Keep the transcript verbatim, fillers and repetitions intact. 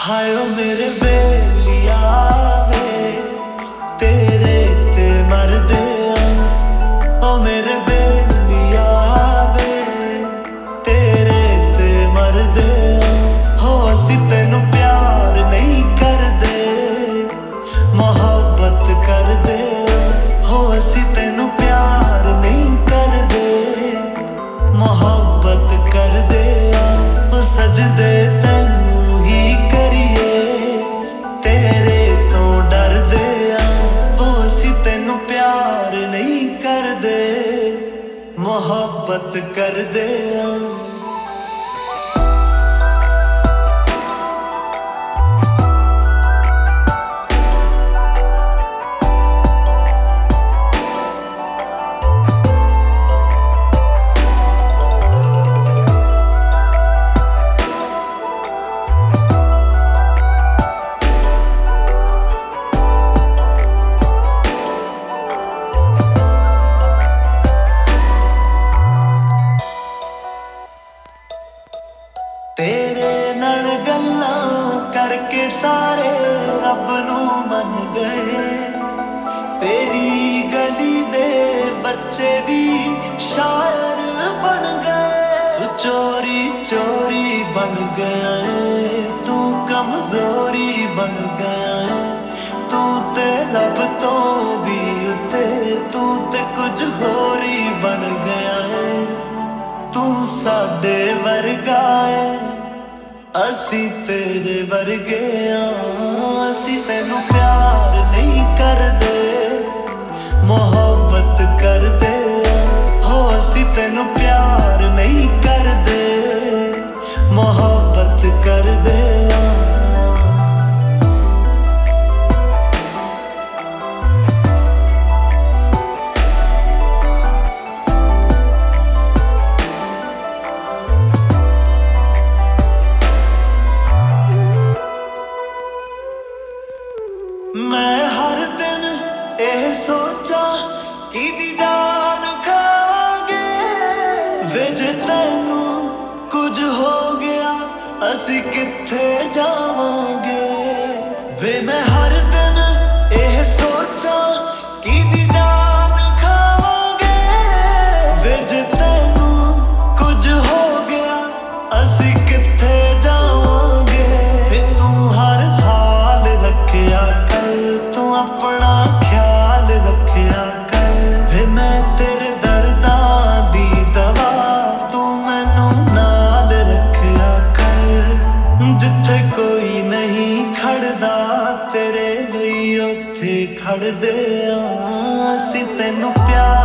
हाय ओ मेरे बेलिया वे तेरे ते मरदे ओ मेरे बेलिया वे तेरे ते मरदे हो असी तेनू प्यार नहीं करदे मोहब्बत करदे हो असी तेनू प्यार नहीं करदे मोहब्बत करदे ओ सजदे तैनू ही करिए तेरे तो डरदे ओ असी तेनू प्यार नहीं करदे मोहब्बत करदे तेरे नाल गल्लां करके सारे रब नू मन गए तेरी गली दे बच्चे भी शायर बन गए तू चोरी चोरी बन गया है तू कमजोरी बन गया है तू ते रब तो भी उते तू ते कुछ होर ही बन गया है तू साडे वर्गा है असी तेरे वर्गे हाँ असी तेनू प्यार नहीं करदे मोहब्बत करदे हो असी तेनू प्यार नहीं करदे मोहब्बत करदे मैं हर दिन यह सोचा कि दी जान खावांगे वे जे तैनू कुछ हो गया असी किथे जावांगे वे मैं हर दिन यह सोचा कि दी जान खावांगे वे जे तैनू कुछ हो गया असी किथे जावांगे वे तू हर हाल रखिया तू अपना ख्याल रखिया कर वे मैं तेरे दर्दां दी दवा तू मैनू नाल रखिया कर जिथे कोई नहीं खड़दा तेरे लिए उत्थे खड़दे असी तेनू प्यार